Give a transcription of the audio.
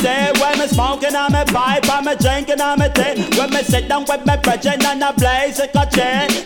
day. When me smoking on me pipe, and me drinking on me tea. When me sit down with me brethren and I blaze a chain.